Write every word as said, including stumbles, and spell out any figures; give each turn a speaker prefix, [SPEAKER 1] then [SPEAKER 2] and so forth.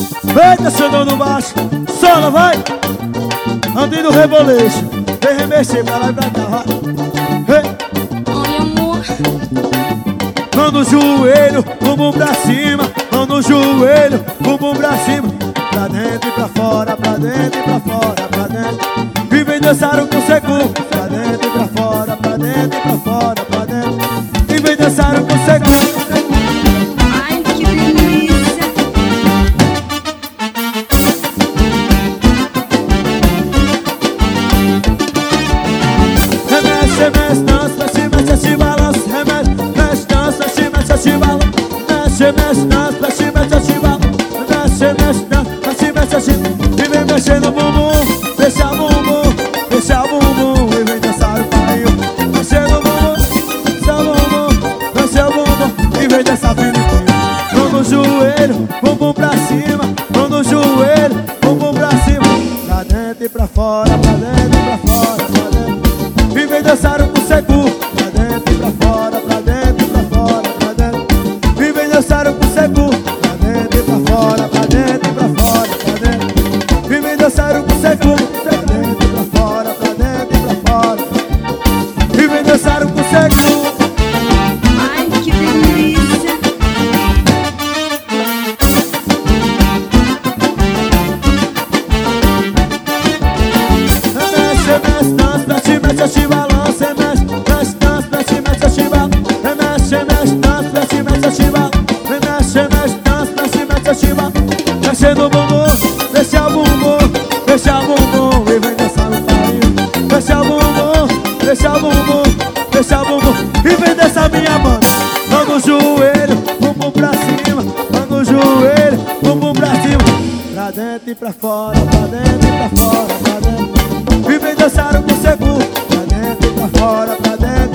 [SPEAKER 1] Vem descendo no baixo, sola, vai. Andei no rebolejo, vem remexer pra lá e pra cá, vai. Vem.
[SPEAKER 2] Ai, amor.
[SPEAKER 1] Mão no joelho, bumbum pra cima. Mão no joelho, bumbum pra cima. Pra dentro e pra fora, pra dentro e pra fora, pra dentro. E vem dançar o consecu. Pra dentro e pra fora, pra dentro e pra fora, pra dentro. E vem dançar o consecu.
[SPEAKER 2] Ai, que delícia.
[SPEAKER 1] Remexe, remexe, dança, mexe, mexe, se balança. Remexe, mexe, dança, mexe, mexe, se balança. Mexe, mexe, dança, mexe, mexe, se balança. Mexe, mexe, dança, mexe, mexe, se balança. E vem mexendo o bumbum, deixa o bumbum, deixa o bumbum. E vem dançar o paio, mexendo o bumbum, deixa o bumbum, deixa o bumbum. E vem dançar filipinho. Mão no joelho, bumbum pra cima. Mão no joelho, bumbum pra cima. Pra dentro e pra fora, pra dentro e pra fora, pra dentro. E vem dançar o consecu. Pra dentro e pra fora, pra dentro e pra fora, pra dentro. E vem dançar o consecu. Pra dentro e pra fora, pra dentro e pra fora, pra dentro. E vem dançar o consecu. Pra dentro e pra fora, pra dentro e pra fora. E vem dançar o consecu.
[SPEAKER 2] Ai, que delícia.
[SPEAKER 1] Remexe, remexe, dança, mexe, mexe, se balança. Remexe, mexe, dança, mexe, mexe, se balança. Remexe, remexe, dança, mexe, mexe, se balança. Remexe, remexe, dança, mexe, mexe, se balança. Mexendo o bumbum, deixa o bumbum, deixa o bumbum. E vem dançar no paio. Deixa o bumbum, deixa o bumbum, deixa o bumbum. E vem dançar minha banda. Mão no joelho, bumbum pra cima. Mão no joelho, bumbum pra cima. Pra dentro e pra fora, pra dentro e pra fora, pra dentro. E vem dançar o consecu. Pra dentro e pra fora, pra dentro